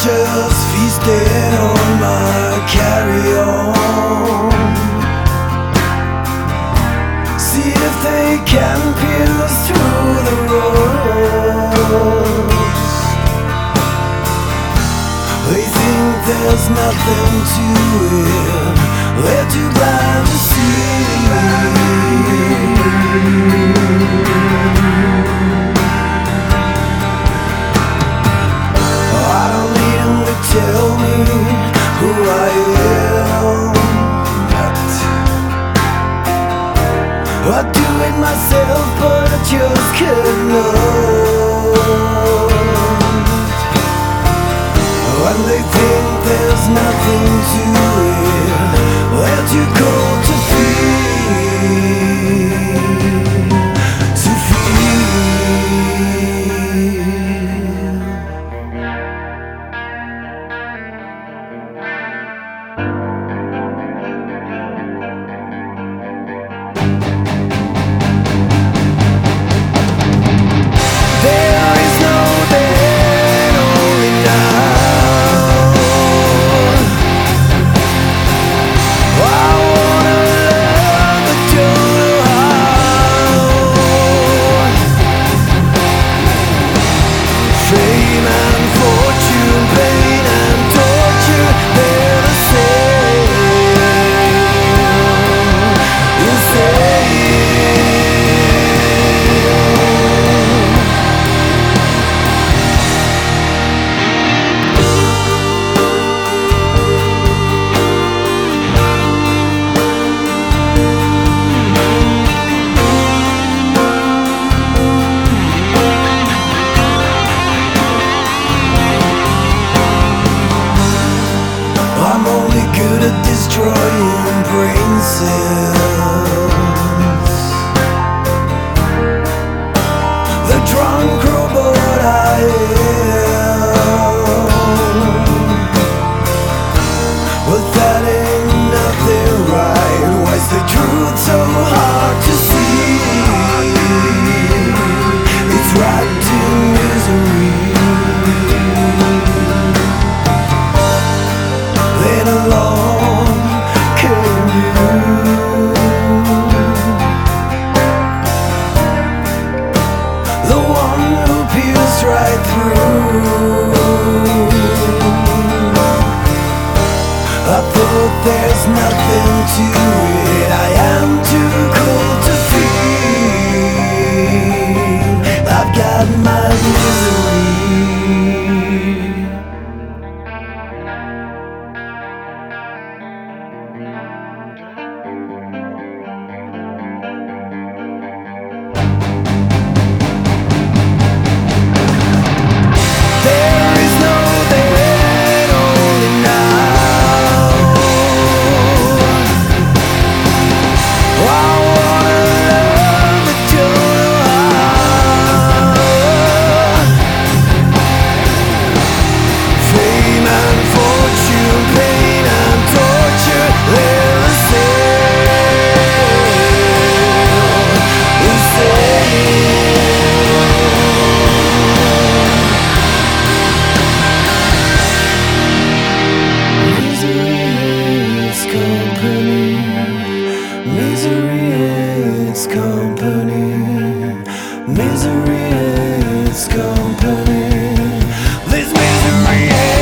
vultures feasting on my carry-on. See if they can pierce through the rust. They think there's nothing to it, they're too blind to see. I don't need them to tell me who I am, I do it myself, but I just cannot. When they think there's nothing to it, they're too cold to feel, to feel. There is no then, only now. I wanna love but don't know how. Fame and fortune, pain and torture, they're the same, the same. I'm only good at destroying brain cells. The drunk robot I am. But that ain't nothing right. Why's the truth so hard to see? It's wrapped in misery. Then along came you, the one who pierced right through. I thought there's nothing to it, I am too cold to feel. I've got my misery. There is no then, only now. I wanna love but don't know how. Fame and fortune, pain and torture, they're the same, the same. Misery is company. Misery is company. This misery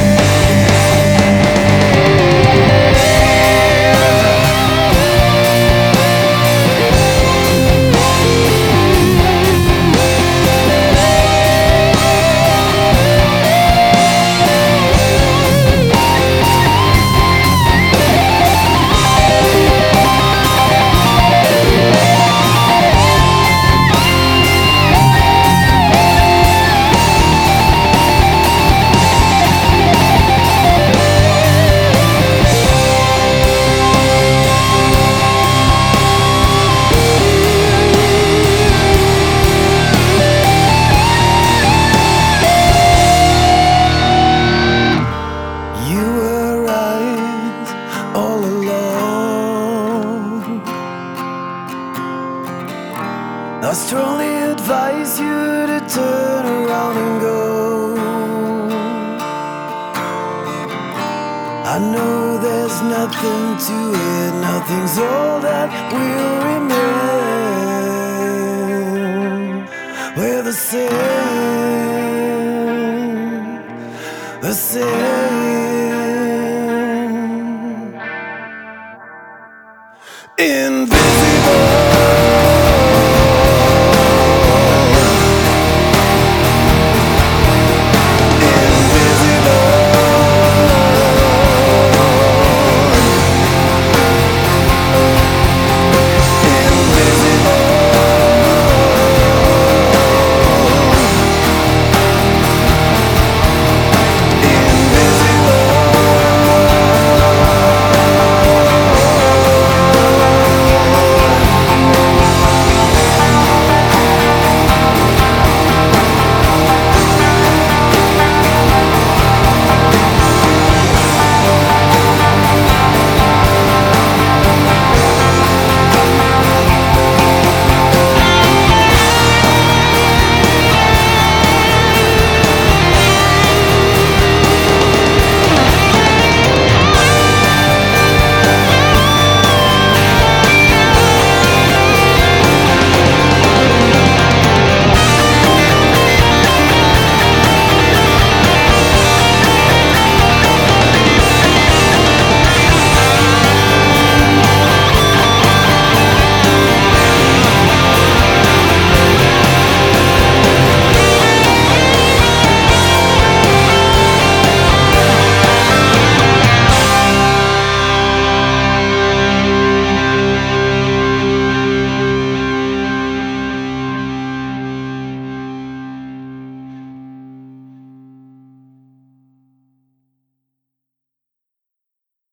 I strongly advise you to turn around and go. I know there's nothing to it, nothing's all that will remain. We're the same, the same.